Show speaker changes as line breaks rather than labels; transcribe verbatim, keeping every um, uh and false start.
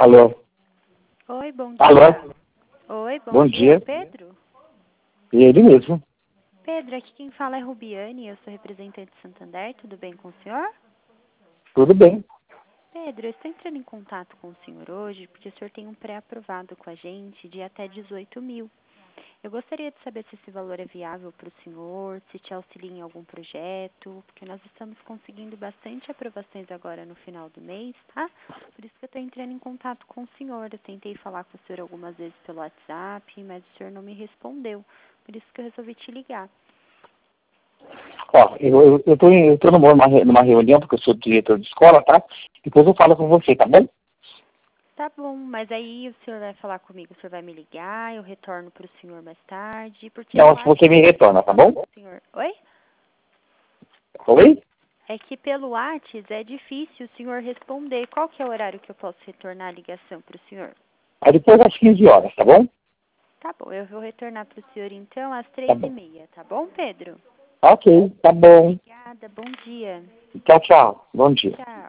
Alô?
Oi, bom
Alô?
dia. Oi, bom,
Bom
dia.
dia.
Pedro?
E ele mesmo.
Pedro, aqui quem fala é Rubiane, eu sou representante de Santander, tudo bem com o senhor?
Tudo bem.
Pedro, eu estou entrando em contato com o senhor hoje porque o senhor tem um pré-aprovado com a gente de até dezoito mil. Eu gostaria de saber se esse valor é viável para o senhor, se te auxilia em algum projeto, porque nós estamos conseguindo bastante aprovações agora no final do mês, tá? Por isso que eu estou entrando em contato com o senhor. Eu tentei falar com o senhor algumas vezes pelo WhatsApp, mas o senhor não me respondeu. Por isso que eu resolvi te ligar.
Ó, eu, eu, eu tô, em- eu tô numa, re- numa reunião, porque eu sou diretor de escola, tá? Depois eu falo com você, tá bom?
Tá bom, mas aí o senhor vai falar comigo, o senhor vai me ligar, eu retorno para o senhor mais tarde, porque eu
Não, se
acho
você me
que
retorna, tá
falar
bom?
com o senhor. Oi?
Oi?
É que pelo WhatsApp é difícil o senhor responder. Qual que é o horário que eu posso retornar a ligação para o senhor?
Aí depois às quinze horas, tá bom?
Tá bom, eu vou retornar para o senhor então às
Tá
três e
bom.
meia, tá bom, Pedro?
Ok, tá bom.
Obrigada, bom dia.
Tchau, tchau. Bom dia.
Tchau.